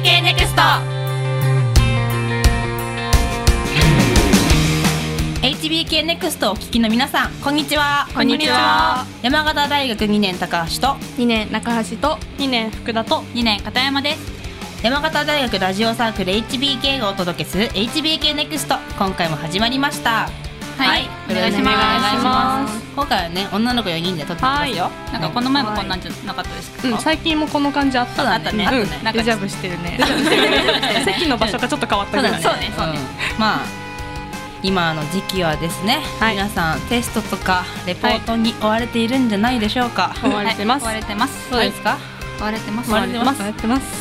HBK ネクスト。 HBK ネクストをお聞きの皆さん、こんにちは。 こんにちは。 山形大学2年高橋と 2年中橋と 2年福田と2年片山です。 山形大学ラジオサークル HBK がお届けする HBK ネクスト、今回も始まりました。 はい、お願いします。 今回はね、女の子4人で撮ってますよ。 なんかこの前もこんなんじゃなかったですか？ 最近もこの感じあったそうだね。 なんかデジャブしてるね。席の場所がちょっと変わったぐらい。 そうね。 まあ今の時期はですね、皆さんテストとかレポートに追われているんじゃないでしょうか。 追われてます。 追われてます。 そうですか？ 追われてます。 追われてます。なんか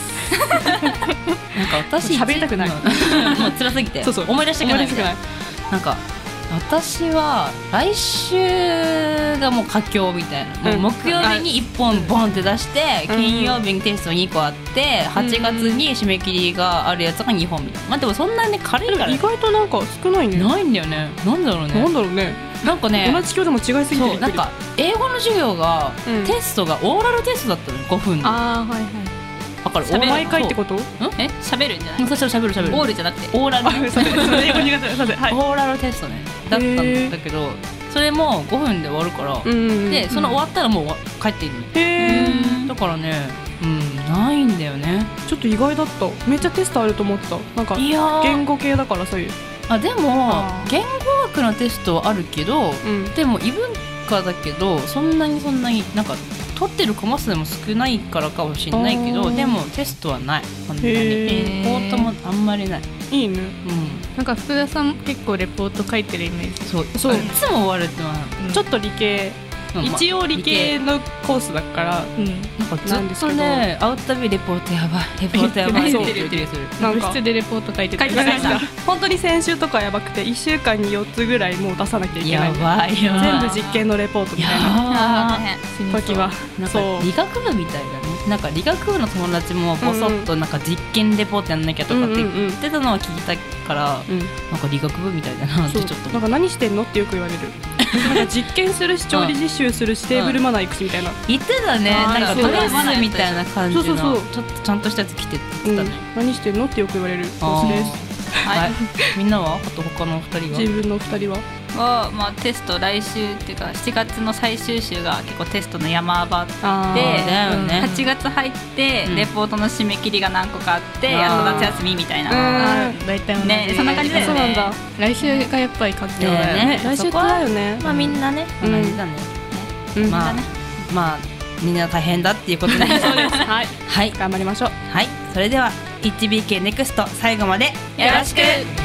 私喋りたくない。 もう辛すぎてそう思い出したくない。なんか私は来週がもう佳境みたいな、もう木曜日に1本ボンって出して、金曜日にテスト2個あって、8月に締め切りがあるやつが2本みたいな。まあでもそんなに軽いからね。 意外となんか少ないね。 ないんだよね。なんだろうね。なんかね、 同じ教でも違いすぎて。 そう、なんか英語の授業が、テストがオーラルテストだったの、5分の。 ああ、はいはい。 だから毎回ってこと？ 喋るんじゃない？ そう喋る。 オールじゃなくてオーラル。 英語苦手。オーラルテストねだったんだけど、それも5分で終わるから、でその終わったらもう帰っていいの。だからね、ないんだよね。 ちょっと意外だった。めっちゃテストあると思った。なんか言語系だからそういう。 でも言語学のテストはあるけど、でも異文化だけどそんなになんか取ってるコマ数も少ないからかもしれないけど、でもテストはない。こんなにレポートもあんまりない。 いいね。なんか福田さん結構レポート書いてるイメージ。 そういつも追われてます。 ちょっと理系、一応理系のコースだから、なんかずっとね、会うたびレポートやばいそう部室でレポート書いてた。本当に先週とかやばくて1週間に4つぐらいもう出さなきゃいけない。 やばいよ。 全部実験のレポートみたいな時は、 なんか理学部みたいだね。なんか理学部の友達もボソッとなんか実験レポートやんなきゃとかって言ってたのは聞いたから、なんか理学部みたいだなってちょっと。 なんか何してんのってよく言われる。なんか実験するし調理実習するしテーブルマナー行くしみたいな。 言ってたね。なんかドレスみたいな感じのちょっとちゃんとしたやつ着てって言ってたね。 何してんのってよく言われるコースです。 みんなは？あと他の2人は？ 自分の2人はまあ、テスト来週っていうか7月の最終週が結構テストの山場で、8月入ってレポートの締め切りが何個かあってやっと夏休みみたいな。 大体ね、そんな感じだよね。 そうなんだ。来週がやっぱり佳境だよね。来週だよね。 まあみんなね同じだね。まあみんな大変だっていうことで。 そうです。はい、頑張りましょう。 はい、それでは HBK ネクスト最後までよろしく。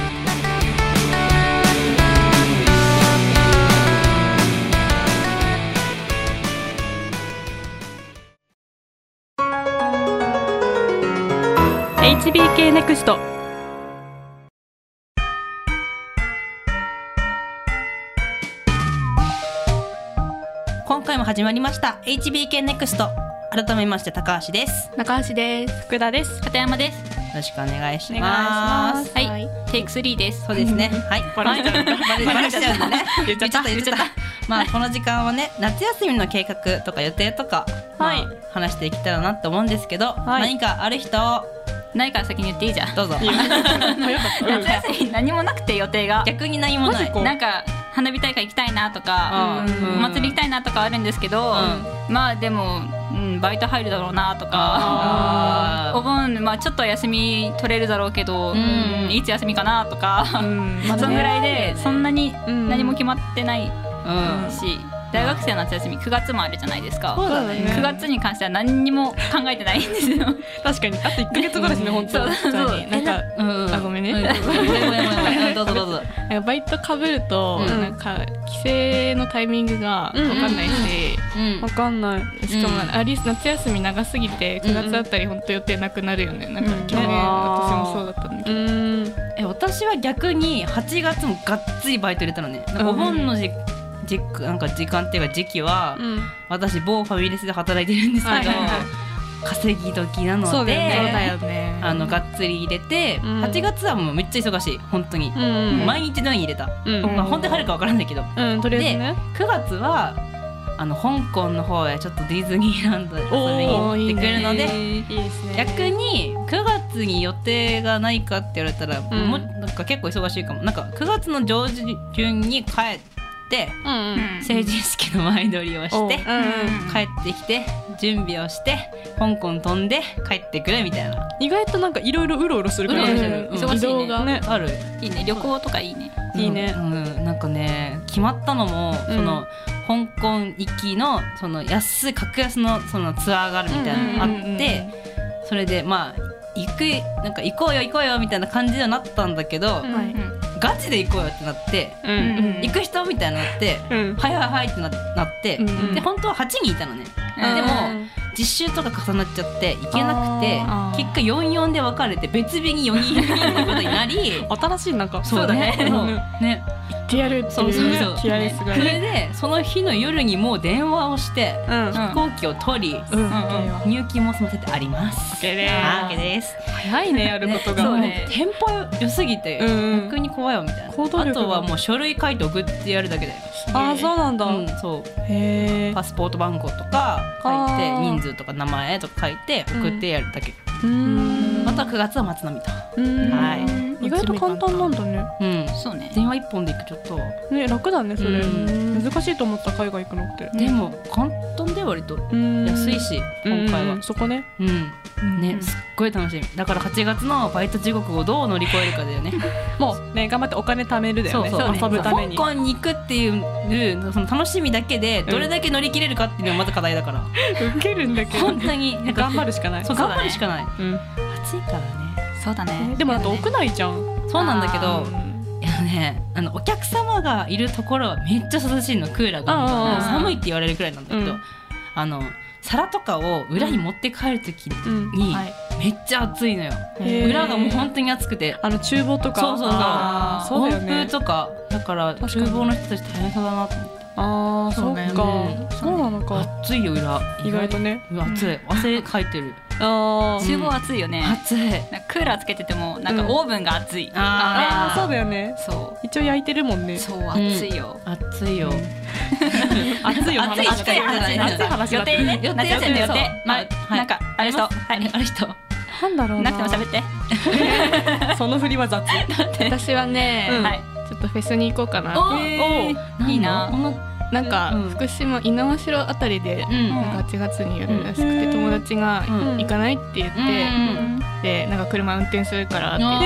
HBK ネクスト。 今回も始まりました HBK ネクスト。改めまして高橋です。 中橋です。福田です。 片山です。 よろしくお願いします。 はい、テイク3です。 そうですね。はい。バレちゃうんでね。言っちゃった。まあこの時間はね、夏休みの計画とか予定とか、話していけたらなって思うんですけど、何かある人？ ないから先に言っていいじゃん。 どうぞ。 夏休み何もなくて予定が。 逆に何もない。 なんか花火大会行きたいなとか、お祭り行きたいなとかあるんですけど、まあでもバイト入るだろうなとか、お盆ちょっと休み取れるだろうけど、いつ休みかなとか、そのぐらいでそんなに何も決まってないし。大学生の夏休み9月もあるじゃないですか。 そうだね。 9月に関しては何にも考えてないんですよ。 確かにあと1ヶ月後ですね。本当。なんかごめんね。 どうぞ。 バイト被るとなんか帰省のタイミングが分かんないし、分かんない。しかも夏休み長すぎて9月あたり本当予定なくなるよね。なんか去年私もそうだったんだけど。 私は逆に8月もがっつりバイト入れたのね。お盆のなんか時間っていうか時期は、私某ファミレスで働いてるんですけど、稼ぎ時なので、がっつり入れて、8月はもうめっちゃ忙しい。本当に、毎日のように入れた。本当に入るか分からないけど、 とりあえずね。 で9月は香港の方へちょっとディズニーランドへ遊びに行ってくるので、逆に9月に予定がないかって言われたら、もうなんか結構忙しいかも。なんか9月の上旬に帰って成人式の前撮りをして帰ってきて準備をして香港飛んで帰ってくるみたいな。 意外となんかいろいろうろうろするから忙しいね。 ねある。 いいね、旅行とかいいね。 いいね。 なんかね決まったのもその香港行きのその格安のそのツアーがあるみたいなのがあって、それでまあなんか行こうよみたいな感じにはなったんだけど、ガチで行こうよってなって、行く人みたいになって、はいってなって、で本当は8人いたのね。でも実習とか重なっちゃって行けなくて、結果44で分かれて別日に4人ってことになり新しいなんかそうだねね行ってやるっていう気合いすごい。 それでその日の夜にもう電話をして飛行機を取り入金も済ませてあります。 OK です。 早いねやることが。 そうね、テンポ良すぎて逆に怖いよみたいな。あとはもう書類書いて送ってやるだけだよ。 あ、そうなんだ。 そう、パスポート番号とか書いて人数とか名前とか書いて送ってやるだけ。また9月は松並と。 意外と簡単なんだね。 そうね、 電話1本で行くちょっとね楽だねそれ。難しいと思った海外行くのって。 でも簡単で割と安いし今回はそこね。 ね、すっごい楽しみだから8月のバイト地獄をどう乗り越えるかだよね。 もうね頑張ってお金貯めるだよね。遊ぶために香港に行くっていうその楽しみだけでどれだけ乗り切れるかっていうのがまず課題だから、 受けるんだけど本当に頑張るしかない。 そう頑張るしかない。暑いからね。 そうだね。 でもだって屋内じゃん。 そうなんだけど、いやね、お客様がいるところはめっちゃ涼しいの。クーラーが寒いって言われるくらいなんだけど、皿とかを裏に持って帰るときにめっちゃ暑いのよ。裏がもう本当に暑くて、 厨房とか温風とかだから厨房の人たち大変そうだなと思って。 そうか、そうなのか。 暑いよ裏。 意外とね。 暑い。汗かいてる。 厨房暑いよね。 暑い。 クーラーつけててもなんかオーブンが暑い。 そうだよね。 そう一応焼いてるもんね。 そう暑いよ。 暑いよ。 暑いよ。 暑いしか言ってない。 暑い話。 予定ね。夏休みの予定。なんかあれ人なんだろうな。 なくても喋って。 その振りは雑。私はね、ちょっとフェスに行こうかな。 いいな。 なんか福島猪苗代あたりでなんか8月にやるらしくて、友達が行かないって言って、でなんか車運転するからって言って。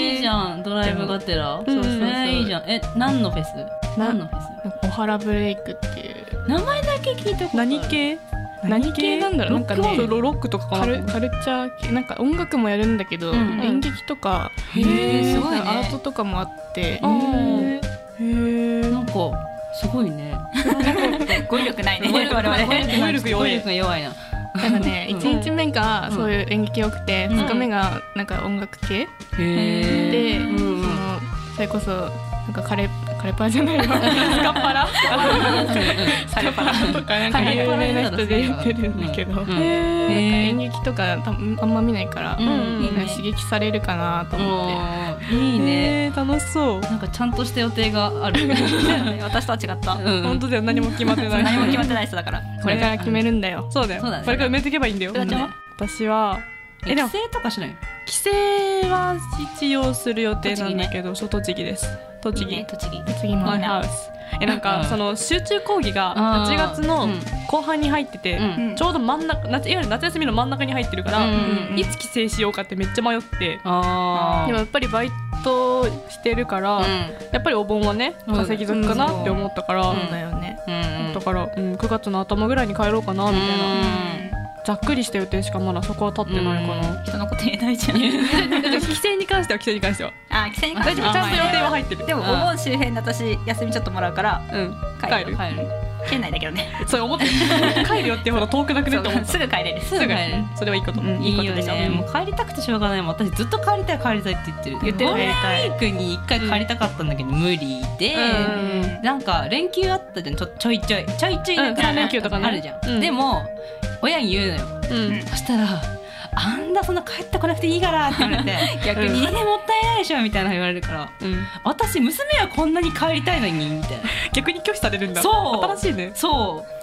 いいじゃん、ドライブがてら。そういいじゃん。何のフェス？ オハラブレイクっていう名前だけ聞いたことある。 何系なんだろう。なんかねロックとかカルチャー系、なんか音楽もやるんだけど演劇とかすごいね、 アートとかもあって。 なんかすごいね。 語彙力ないね。我々 語彙力弱いな。 なんかね、1日目がそういう演劇多くて、2日目がなんか音楽系で、それこそなんかカレパラじゃないわ、スカッパラスカッパラとかなんか有名な人でやってるんだけど、演劇とかあんま見ないから刺激されるかなと思って。 いいね、 楽しそう。 なんかちゃんとした予定がある。 私とは違った。 本当だよ、何も決まってない。 何も決まってない人だから。 これから決めるんだよ。そうだよ。これから埋めていけばいいんだよ。私は帰省とかしない？ 帰省は一応する予定なんだけど、栃木です。栃木マイハウス。なんかその集中講義が8月の後半に入ってて、ちょうど真ん中、いわゆる夏休みの真ん中に入ってるから、いつ帰省しようかってめっちゃ迷って。でもやっぱりバイトしてるから、やっぱりお盆はね稼ぎ時かなって思ったから、だから9月の頭ぐらいに帰ろうかなみたいな。ざっくりした予定しかまだそこは立ってないかな。 人のこと言えないじゃん。 帰省に関しては帰省に関しては大丈夫、 ちゃんと予定は入ってる。 でもお盆周辺で私休みちょっともらうから帰る。県内だけどね。 そう思って帰るよってほど遠くなくねって思った。 すぐ帰れる。 それはいいこと。 いいことでしょ。もう帰りたくてしょうがないもん。私ずっと帰りたいって言ってる。ゴールデンウィークに1回帰りたかったんだけど無理で、なんか連休あったじゃん。ちょいちょい 3連休とかあるじゃん。でも親に言うのよ。そしたらあんだそんな帰ってこなくていいからって言われて、逆にもったいないでしょみたいな言われるから、私娘はこんなに帰りたいのにみたいな。 逆に拒否されるんだ。 そう新しいね。 そう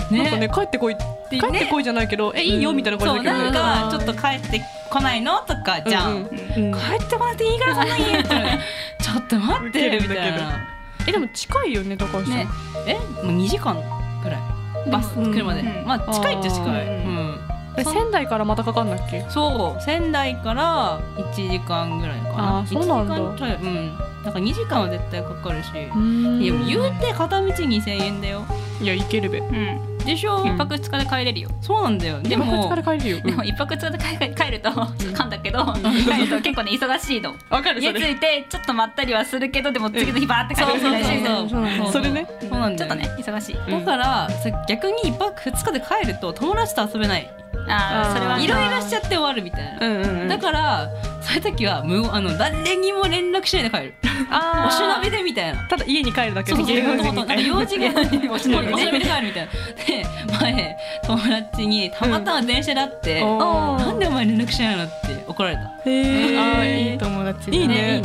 なんかね帰ってこいじゃないけどいいよみたいな感じだけどなんかちょっと帰ってこないのとかじゃん、帰ってこなくていいからそんなにちょっと待ってみたいな。 でも近いよね高橋さん。 もう2時間ぐらいバス車で、まあ近いっちゃ近い。 仙台からまたかかんだっけ？ そう仙台から1時間ぐらいかな。 あ、そうなんだ。 なんか2時間は絶対かかるし、いや言うて片道2000円だよ。 いやいけるべ。 でしょ。 1泊2日で帰れるよ。 そうなんだよ。 でも1泊2日で帰れるよ。 でも1泊2日で帰ると噛んだけど帰ると結構ね忙しいの。 わかる。 家着いてちょっとまったりはするけどでも次の日バーって帰るみたいな。 それね。 そうなんだよ。 ちょっとね忙しい。 だから逆に1泊2日で帰ると友達と遊べない。 ああそれはいろいろしちゃって終わるみたいな。だからそういう時は誰にも連絡しないで帰る。お忍びでみたいな。 ただ家に帰るだけで。 用事がお忍びで帰るみたいな。で前友達にたまたま電車で会ってなんでお前連絡しないのって怒られた。 いい友達。 いいね。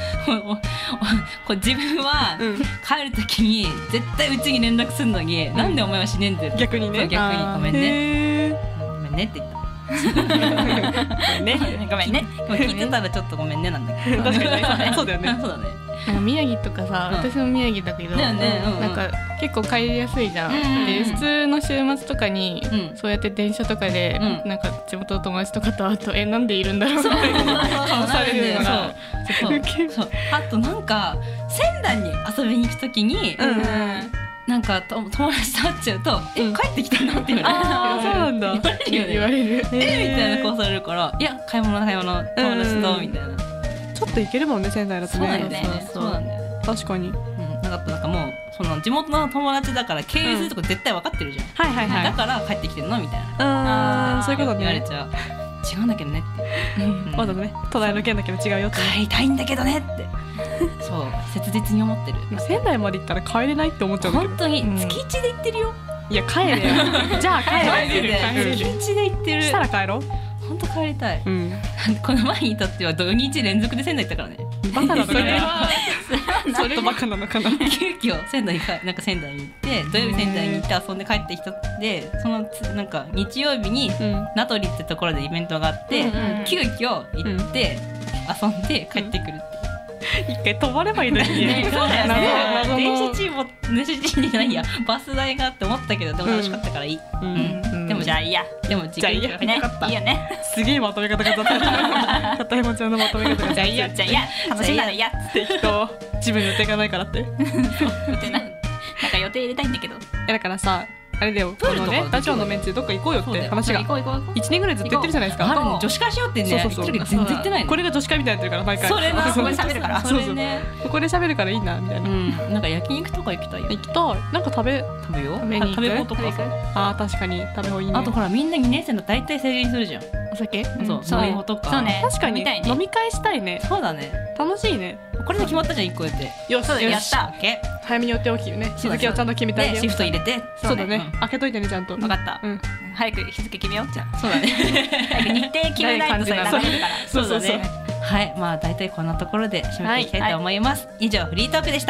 自分は帰る時に絶対うちに連絡するのになんでお前はしねえんだよ。 逆にね。 逆にごめんね。ごめんねって言った。ごめんね。聞いてたらちょっとごめんねなんだけど。 確かにそうだよね。 そうだね。 なんか宮城とかさ、私も宮城だけど、なんか結構帰りやすいじゃん。で普通の週末とかにそうやって電車とかでなんか地元の友達とかと会うとなんでいるんだろうみたいな顔されるのが。 あとなんか仙台に遊びに行くときに。なんか友達と会っちゃうと帰ってきたなって言われる。 ああそうなんだ。 言われる。 みたいな顔されるからいや買い物友達とみたいな。 ちょっと行けるもんね仙台だとね。 そうだよね。そうなんだよね。 確かに。 なんかもうその地元の友達だから経由するとこ絶対分かってるじゃん。だから帰ってきてるのみたいな。 そういうことね。 言われちゃう。違うんだけどねって。 わざとね隣の県だけど違うよって。 帰りたいんだけどねって。そう切実に思ってる。 仙台まで行ったら帰れないって思っちゃうんだけど。 本当に月1で行ってるよ。 いや帰れよ。じゃあ帰れる。 月1で行ってる。 したら帰ろう。 本当帰りたい。この前にとっては土日連続で仙台行ったからね。 バカなのかな。ちょっとバカなのかな。 急遽仙台に行って土曜日仙台に行って遊んで帰ってきたでそのなんか日曜日に名取ってところでイベントがあって急遽行って遊んで帰ってくるって。 一回泊まればいいのにね。 そうだよね。電車賃じゃないやバス代がって思ったけどでも楽しかったからいい。でもじゃあいいや。でもじゃあいいやね。いいよね。 すげえまとめ方が片山ちゃんのまとめ方が。 じゃあいいや楽しいならいいや。 適当。自分予定がないからって。 予定ない。なんか予定入れたいんだけど。 だからさ。あれだよ、ラジオのメンツでどっか行こうよって話が1年ぐらいずっと言ってるじゃないですか。 女子会しようってね言ってるけど全然言ってないの。 これが女子会みたいになってるから毎回。 それなここで喋るからここで喋るからいいなみたいな。 なんか焼肉とか行きたいよ。 行きたい。なんか食べよう。 食べ物とかさ。 あ確かに食べ物いいね。 あとほらみんな2年生の大体制限するじゃん。 お酒？ そういうとか。 そうね。 確かに飲み会したいね。 そうだね。 楽しいね。 これで決まったじゃん1個やって。 よしやった。 早めに予定を切るね。日付をちゃんと決めてあげよう。 シフト入れて。 そうだね。開けといてねちゃんと。 分かった。早く日付決めようじゃあ。 そうだね。 日程決めないとそれ流れるから。 そうだね。はいまあ大体こんなところで締めていきたいと思います。以上フリートークでした。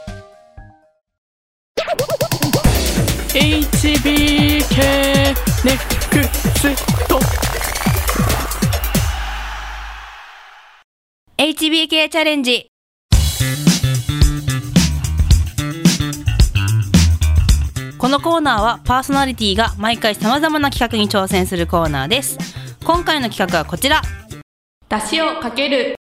HBK ネクスト HBK チャレンジ。このコーナーはパーソナリティが毎回さまざまな企画に挑戦するコーナーです。今回の企画はこちら。 出汁をかける。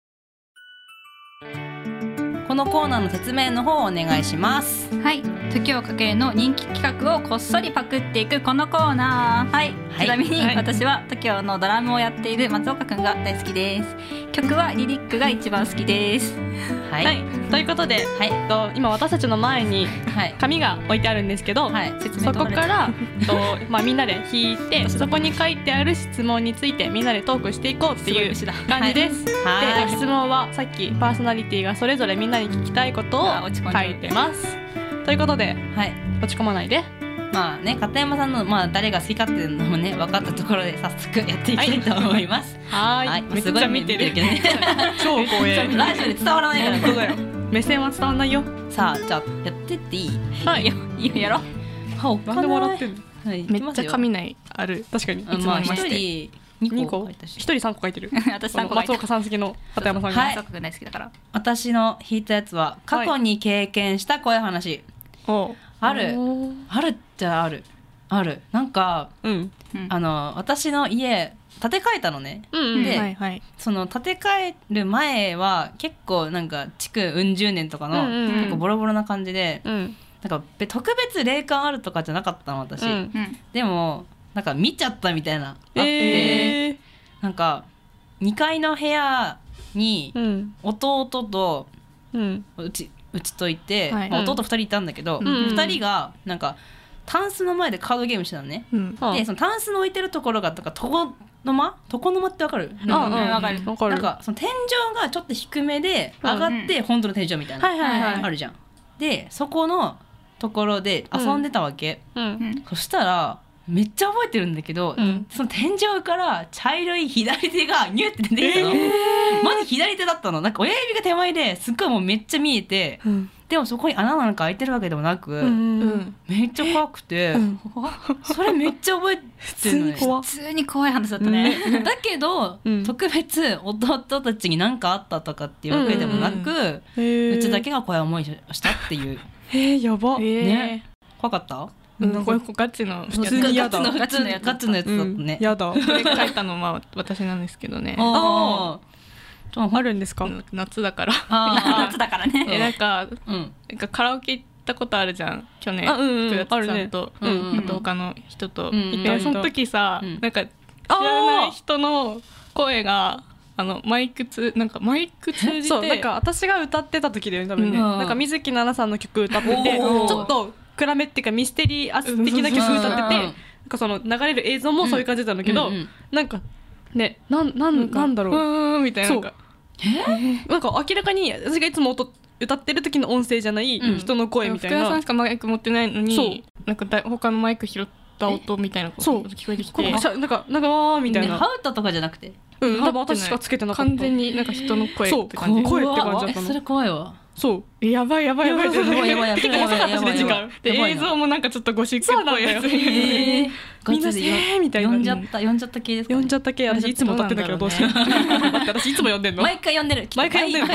このコーナーの説明の方をお願いします。 はい、時をかけるの人気企画をこっそりパクっていくこのコーナー。はい、ちなみに私は TOKIO のドラムをやっている松岡くんが大好きです。曲はリリックが一番好きです。 はい、ということで、今私たちの前に紙が置いてあるんですけど、そこからみんなで引いてそこに書いてある質問についてみんなでトークしていこうっていう感じです。で質問はさっきパーソナリティがそれぞれみんなに聞きたいことを書いてます。ということで、落ち込まないで。 まあね、片山さんの誰が好きかっていうのもね分かったところで早速やっていきたいと思います。 はい、めっちゃ見てるけどね。超光栄。 ラジオで伝わらないから。 本当だよ。目線は伝わらないよ。 さあじゃあやってっていい？ はい。いいよやろう。 なんで笑ってんの。 めっちゃ紙ないある。 確かに。 まあ一人2個一人3個書いてる。 私3個書いてる。 松岡さん好きの片山さんが。 松岡くん大好きだから。 私の引いたやつは過去に経験した怖い話。あるっちゃある。なんか私の家建て替えたのね。でその建て替える前は結構なんか築うん十年とかの結構ボロボロな感じで、なんか特別霊感あるとかじゃなかったの私。でもなんか見ちゃったみたいなあって、なんか2階の部屋に弟とうちといて、弟2人いたんだけど、2人がなんかタンスの前でカードゲームしてたのね。でそのタンスの置いてるところがなんか床の間ってわかる？ わかる。 なんかその天井がちょっと低めで上がって本当の天井みたいなあるじゃん。でそこのところで遊んでたわけ。そしたらめっちゃ覚えてるんだけど、その天井から茶色い左手がニュって出てきたの。まず左手だったの。なんか親指が手前ですっごいもうめっちゃ見えて、でもそこに穴なんか開いてるわけでもなく、めっちゃ怖くて、それめっちゃ覚えてるのね。 普通に怖い話だったね。 だけど、特別弟たちに何かあったとかっていうわけでもなく、うちだけが怖い思いしたっていう。 やば。 ね、怖かった？ これガチの普通にやだ。 ガチのやつだったね。 やだ。 これ書いたのは私なんですけどね。 あるんですか？ 夏だから。 夏だからね。 なんかカラオケ行ったことあるじゃん。去年福田さんとあと他の人と。その時さ、なんか知らない人の声がマイク通じて、 そうなんか私が歌ってた時だよね多分ね。なんか水木奈々さんの曲歌ってて、ちょっと暗めっていうかミステリアス的な曲歌ってて、なんかその流れる映像もそういう感じだったんだけど、なんかねなんだろうみたいな。 なんか明らかに私がいつも歌ってる時の音声じゃない人の声みたいな。 福田さんしかマイク持ってないのに、なんか他のマイク拾った音みたいなこと聞こえてきて、 なんかわーみたいな。 ハウタとかじゃなくて、 多分私しかつけてなかった。 完全になんか人の声って感じ。 声って感じだったの。 それ怖いわ。 そうやばいやばい映像もなんかちょっとゴシックっぽいやつ。 みんなみたいな。 呼んじゃった系ですか？ 呼んじゃった系。私いつも歌ってんだけどどうしよう。私いつも呼んでんの？ 毎回呼んでるけど、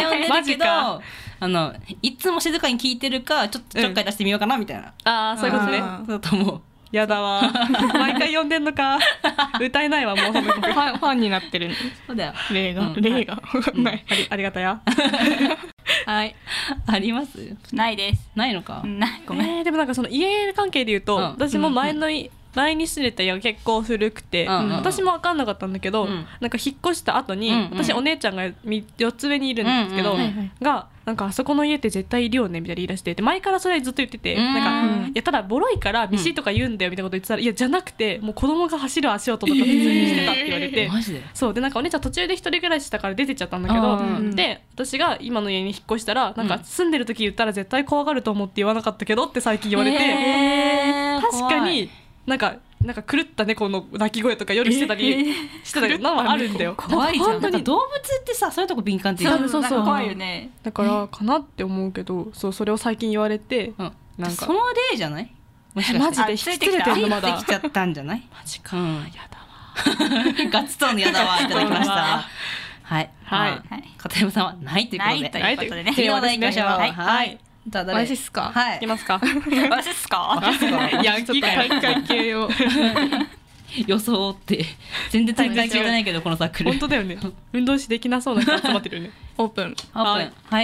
いつも静かに聞いてるかちょっかい出してみようかなみたいな。 ああそういうことね。 そうと思う。 やだわ。毎回呼んでんのか。歌えないわもうその曲。 ファンになってる。 そうだよ。 例がない。 ありがたや。 はい。 あります？ ないです。 ないのか。 ごめん。 でもなんかその家関係で言うと、私も前に住んでた家が結構古くて、私も分かんなかったんだけど、なんか引っ越した後に、私お姉ちゃんが4つ上にいるんですけど、がなんかあそこの家って絶対いるよねみたいな言い出して、前からそれずっと言ってて、なんかいやただボロいからビシとか言うんだよみたいなこと言ってたら、いやじゃなくてもう子供が走る足音とか普通にしてたって言われて、 マジで？ そうでなんかお姉ちゃん途中で一人暮らししたから出てっちゃったんだけど、で私が今の家に引っ越したらなんか住んでる時言ったら絶対怖がると思って言わなかったけどって最近言われて、確かになんか狂った猫の鳴き声とか夜してたりしてたのはあるんだよ。 怖いじゃん。なんか動物ってさそういうとこ敏感っていう。 そう怖いよね。 だからかなって思うけど、それを最近言われて、 なんかその例じゃない？ マジで失礼てるのまだできちゃったんじゃない？ マジか。やだわ。 ガッツトーンのやだわいただきました。はい片山さんはないということで。 ないということでね。 次の話題いきましょう。 はい。 私っすか？ はい。 いきますか？ 私っすか？ ヤンキー大会系を装って全然大会系じゃないけどこのサークル。 本当だよね。運動しできなそうな人集まってるよね。 オープン。 はい。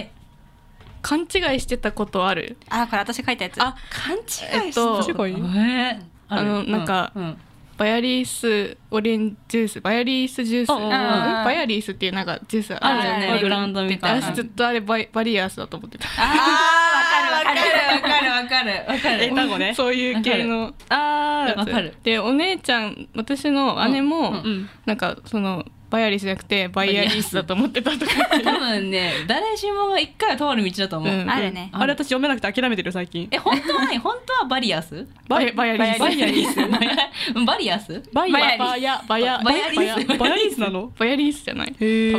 勘違いしてたことある？ これ私書いたやつ。 勘違いしてた。なんか。バヤリースオレンジジュース、バヤリースジュース、バヤリースっていうなんかジュースあるじゃんね。 グラウンドみたいな。 私ずっとあれバリアースだと思ってた。 わかる。 英単語ね。 そういう系の。 わかる。 でお姉ちゃん、私の姉もなんかそのバヤリスじゃなくてバイアリースだと思ってたとか。 多分ね誰しもが一回は通る道だと思う。 あるね。 あれ私読めなくて諦めてる最近。 本当はバリアス？ バヤリース。 バリアス？ バヤリースなの？ バヤリースじゃない？多分。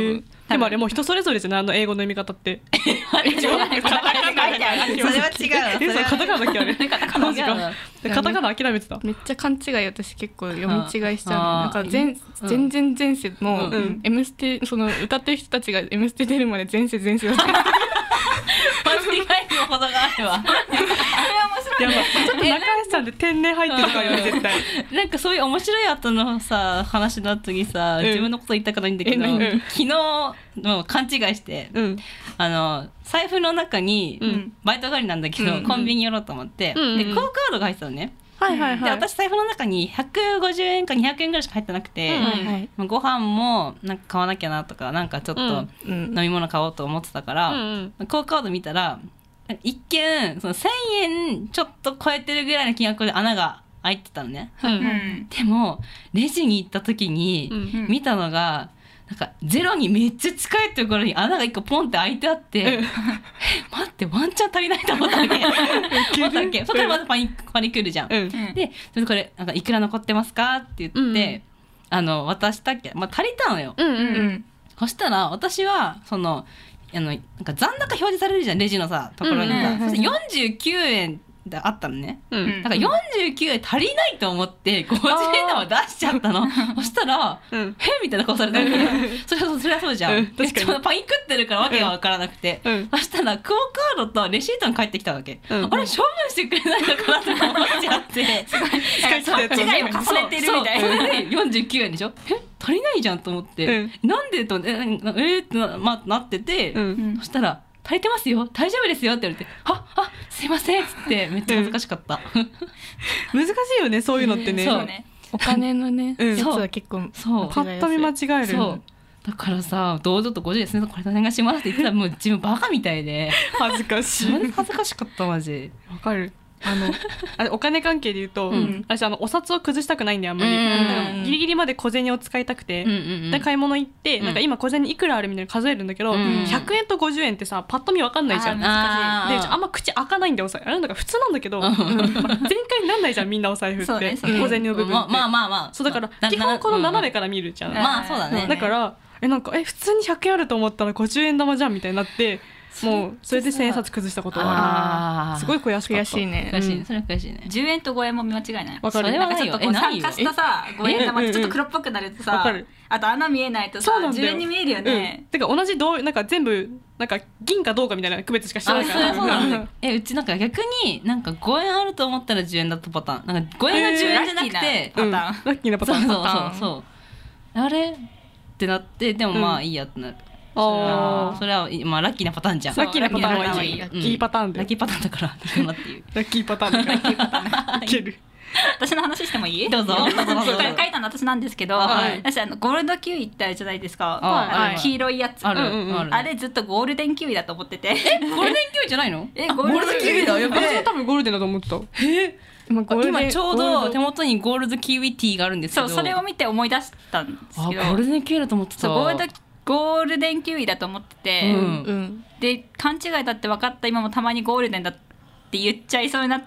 でもあれもう人それぞれじゃない、英語の読み方って。 カタカナ書いてある。 それは違う。 カタカナだっけあれ。カタカナ諦めてた。 めっちゃ勘違い私結構読み違いしちゃう。なんか全然前世の M ステ、その歌ってる人たちが M ステ出るまで前世だった。 間違いのほどがあるわ。 ちょっと中橋さんで天然入ってるから絶対。 なんかそういう面白い後のさ話の後にさ、自分のこと言いたくないんだけど、昨日も勘違いして、財布の中にバイト帰りなんだけど、コンビニ寄ろうと思って、でクオカードが入ってたのね。で私財布の中に150円か200円ぐらいしか入ってなくて、ご飯もなんか買わなきゃなとか、なんかちょっと飲み物買おうと思ってたから、クオカード見たら一見その1000円ちょっと超えてるぐらいの金額で穴が開いてたのね、でもレジに行った時に見たのが、なんかゼロにめっちゃ近いところに穴が1個ポンって開いてあって、待ってワンチャン足りないと思ったわけ。そこからまずパニックるじゃん、でそれこれなんかいくら残ってますかって言って、渡したっけ、足りたのよ、そしたら私はそのなんか残高表示されるじゃんレジのさところにさ、そして49円であったのね、だから49円足りないと思って50円玉出しちゃったの。そしたら「へっ?」みたいな顔されたわけ。それはそうじゃん、確かにパニックってるからわけが分からなくて、そしたらクオカードとレシートが返ってきたわけ、あれ処分してくれないのかなって思っちゃって、 違いを重ねてるみたいな。 それで49円でしょ、足りないじゃんと思って、なんでとってなってて、そしたら足りてますよ大丈夫ですよって言われて、すいませんっつってめっちゃ恥ずかしかった難しいよねそういうのってね、 そうね、お金のねやつは結構パッと見間違える。 そうだからさ堂々と50ですねこれお願いしますって言ってたらもう自分バカみたいで恥ずかしい。 恥ずかしかったマジ。 わかる。お金関係で言うと、私お札を崩したくないんであんまり、ギリギリまで小銭を使いたくて、で買い物行って、なんか今小銭いくらあるみたいな数えるんだけど、100円と50円ってさパッと見わかんないじゃん。であんま口開かないんでお財布あれなんか普通なんだけど全開になんないじゃんみんなお財布って小銭の部分って。そうだから基本この斜めから見るじゃん。 まあそうだね。 だからなんか普通に100円あると思ったら50円玉じゃんみたいになって。もうそれで千円札崩したことがある。すごい悔しかった。 悔しいね。 それは悔しいね。 10円と5円も見間違いない。 わかる。 それはちょっとこう酸化したさ5円玉ちょっと黒っぽくなるとさ、あと穴見えないとさ10円に見えるよね。 てか同じなんか全部なんか銀かどうかみたいな区別しかしてないから。 そうなんだ。うちなんか逆になんか5円あると思ったら10円だったパターン。なんか5円が10円じゃなくてパターン。 ラッキーなパターン。 そうあれってなって、でもまあいいやってなる。それはまあラッキーなパターンじゃん。 ラッキーなパターンはいい。ラッキーパターンで。 ラッキーパターンだからいいなっていう。 ラッキーパターン。ラッキーパターン。いける。 私の話してもいい？ どうぞ。 書いたの私なんですけど、私ゴールドキウイってあるじゃないですか。黄色いやつ。あれずっとゴールデンキウイだと思ってて。 ゴールデンキウイじゃないの？ ゴールドキウイだよ。 私は多分ゴールデンだと思ってた。 今ちょうど手元にゴールドキウイティーがあるんですけど。 そう、それを見て思い出したんですけど。 ゴールデンキウイだと思ってた。 ゴールデンキウイだと思ってて、で勘違いだって分かった今もたまにゴールデンだって言っちゃいそうになって、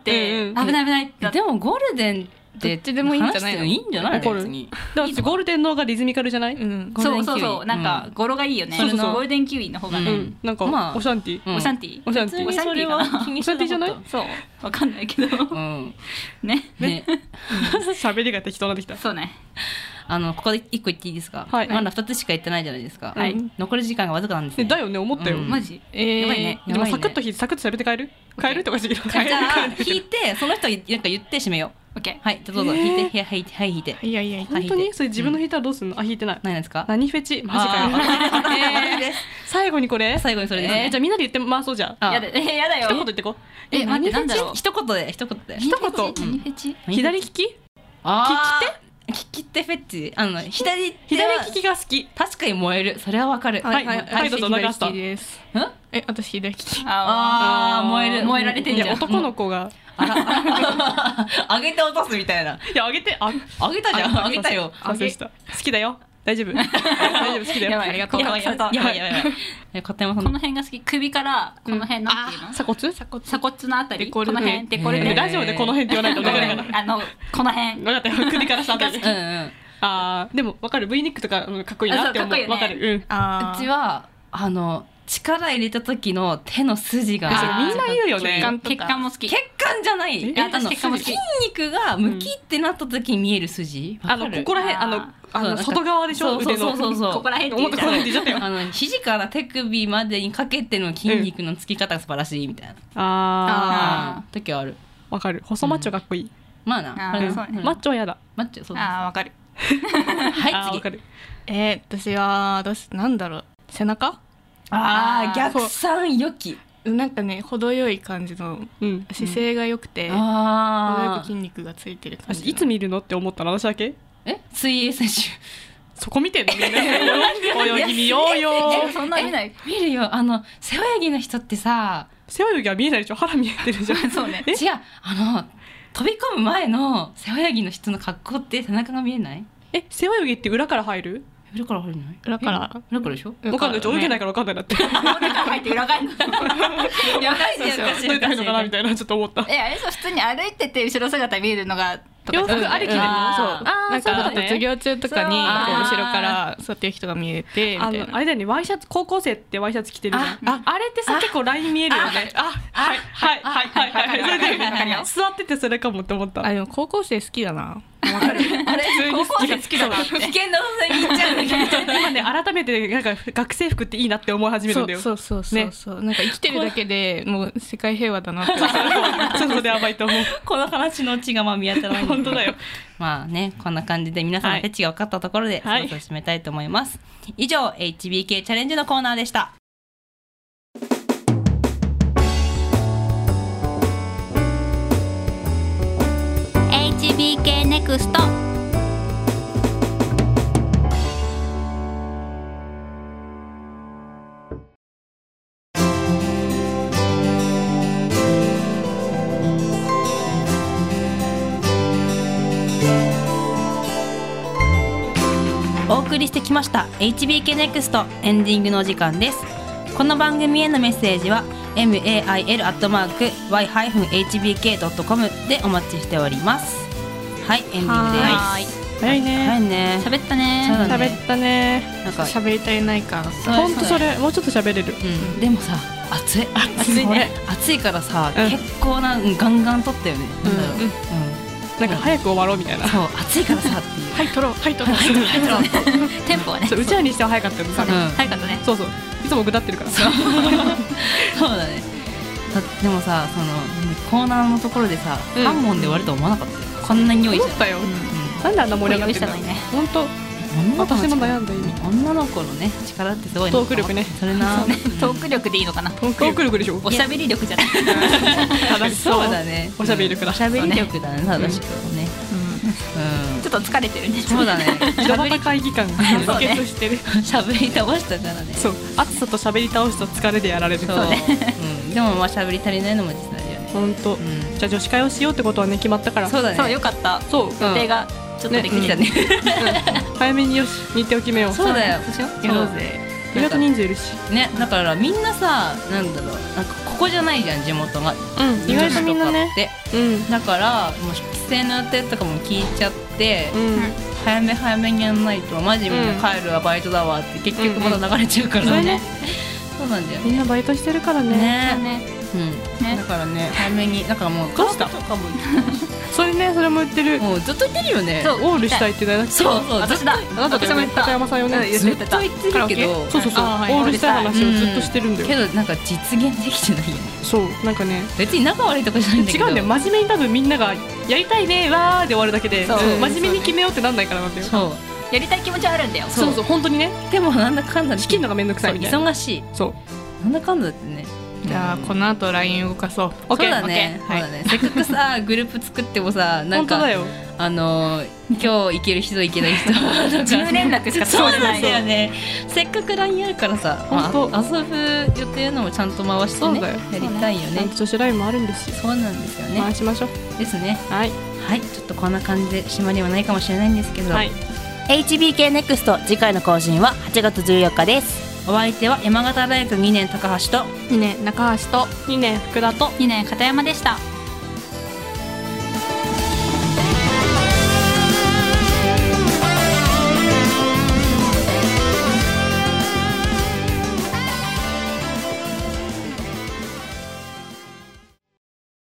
危ないって。 でもゴールデンってどっちでもいいんじゃないの？ いいんじゃないの？別に。 でもゴールデンの方がリズミカルじゃない？ そうなんか語呂がいいよね。ゴールデンキウイの方がね。 なんかオシャンティオシャンティオシャンティじゃない？ そう分かんないけどね喋りが適当になってきた。 そうね。 ここで1個言っていいですか？まだ2つしか言ってないじゃないですか。残り時間がわずかなんですね。 だよね思ったよ。 マジ？ やばいね。 でもサクッと喋って帰るとかしてる。じゃあ引いてその人なんか言って締めよう。 オッケー。 はい、どうぞ引いて、はい引いて。 いや本当にそれ自分の引いたらどうするの？引いてない。 何ですか？ 何フェチ？マジかよ。最後にこれ？ 最後にそれですね。 じゃあみんなで言って回そうじゃあ。やだよ。 一言言ってこ。 待ってなんだろう。 一言で。 一言。 何フェチ？ 左利き？利き手？ 利き手フェチ。左利きが好き。 確かに燃える。それはわかる。 はいどうぞ流した。 私左利き。 燃える。 燃えられてんじゃん。 男の子が上げて落とすみたいな。 いや上げたじゃん。 上げたよ。 好きだよ。大丈夫好きだよ。 ありがとう。 やばい。片山さんこの辺が好き。首からこの辺なんていうの？ 鎖骨のあたり。この辺デコルテ。 ラジオでこの辺って言わないと分からないから。 この辺。 分かったよ。首から下あたり。 でも分かる V ネックとかかっこいいなって思う。分かる。 うちは力入れた時の手の筋がみんな言うよね。 血管も好き。 血管じゃない。 私血管も好き。 筋肉がムキってなった時に見える筋。 ここら辺外側でしょ。 そうここら辺って言っちゃったよ。 肘から手首までにかけての筋肉のつき方が素晴らしいみたいな。時ある。 わかる。細マッチョかっこいい。 まあな。 マッチョはやだ。 マッチョそう。 わかる。 はい次。 私はなんだろう、背中。 逆三良き。 なんかね、程よい感じの姿勢が良くて、程よく筋肉がついてる感じ。 いつ見るのって思ったの私だけ？ 水泳選手。 そこ見てんのみんな。泳ぎ見ようよ。 そんな見ない。 見るよ。背泳ぎの人ってさ、 背泳ぎは見えないでしょ。腹見えてるじゃん。 そうね。 違う、飛び込む前の背泳ぎの人の格好って背中が見えない？ 背泳ぎって裏から入る？ 裏から入るの？ 裏からでしょ？ 分かんない。泳げないから分かんないなって。 裏から入って裏返るの。 やばいじゃん。 どういったのかなみたいなちょっと思った。 あれさ、普通に歩いてて後ろ姿見えるのが洋服ありきでもそうなんか卒業中とかに後ろからそうやってる人が見えてみたいな。 あれだよね、ワイシャツ、高校生ってワイシャツ着てるじゃん。あれってさ結構ライン見えるよね。座っててそれかもって思った。 でも高校生好きだな。 わかる。あれ高校生好きだな。危険な方に行っちゃうんだけど。 今ね改めてなんか学生服っていいなって思い始めるんだよ。 そうなんか生きてるだけでもう世界平和だなって。 そうで甘いと思う。 この話の血が見当たらない。 本当だよ。 まあね、こんな感じで皆さんのフェチが分かったところでそろそろ締めたいと思います。以上 HBK チャレンジのコーナーでした。 HBK ネクスト。 お送りしてきました HBK ネクストエンディングのお時間です。この番組へのメッセージは mail@y-hbk.com でお待ちしております。はい、エンディングです。 早いね。 喋ったね。 喋ったね。 なんか喋り足りないか。 本当それもうちょっと喋れる。 でもさ、暑いね。暑いからさ、結構なガンガン撮ったよね。 なんか早く終わろうみたいな。 そう、暑いからさっていう。 はい、撮ろう。 テンポはね。 うちらにしては早かったよね。 早かったね。 そうそう。いつもぐだってるから。 そうだね。でもさ、コーナーのところでさ、3問で終わると思わなかったよ。こんなに用意した。 思ったよ。なんであんな盛り上がってるの？本当。私も悩んだ今。 女の子のね力ってすごい。 トーク力ね。 それな。 トーク力でいいのかな。 トーク力でしょ。 おしゃべり力じゃない。 そうだね。 おしゃべり力だ。 おしゃべり力だね。正しくね。 ちょっと疲れてるね。 そうだね。 しゃべり会議感が結結してる。 しゃべり倒したからね。 そう。暑さとしゃべり倒すと疲れでやられる。 そうね。でもまあしゃべり足りないのも実際だよね。 本当。じゃあ女子会をしようってことはね決まったから。 そうだね。 そうよかった。 そう。 予定がちょっとできたね。 早めによし日程を決めよう。 そうだよ。 やろうぜ。 意外と人数いるし。 ね、だからみんなさ、なんだろう、なんかここじゃないじゃん地元が。 意外とみんなね。 だからもう帰省の予定とかも聞いちゃって、早めにやんないとマジみんな帰るわバイトだわって結局まだ流れちゃうからね。そうなんだよ。 みんなバイトしてるからね。 だからね早めにだからもうどうしたそれねそれも言ってる。 もうずっと言ってるよね。 オールしたいって言ってた。 そう私だ。 あなただよね。片山さんよね。 ずっと言ってるけどそうオールしたい話をずっとしてるんだよ。 けどなんか実現できてないよね。 そうなんかね別に仲悪いとかじゃないんだけど。 違うんだよ。真面目に多分みんながやりたいねわーで終わるだけで真面目に決めようってなんないからなんだよ。 そうやりたい気持ちはあるんだよ。 そう本当にね。 でもなんだかんだ仕切るのがめんどくさいみたいな。 忙しい。 そうなんだかんだってね。 じゃあこの後 LINE 動かそう。 そうだね。せっかくさグループ作ってもさなんか今日行ける人行けない人自由連絡しかそうなんだよね。せっかく LINE あるからさ遊ぶ予定のもちゃんと回してねやりたいよね。 女子 LINE もあるんですし。 そうなんですよね。 回しましょうですね。 はいちょっとこんな感じで締まりはないかもしれないんですけど HBK ネクスト次回の更新は8月14日です。 お相手は山形大学2年高橋と 2年中橋と 2年福田と 2年片山でした。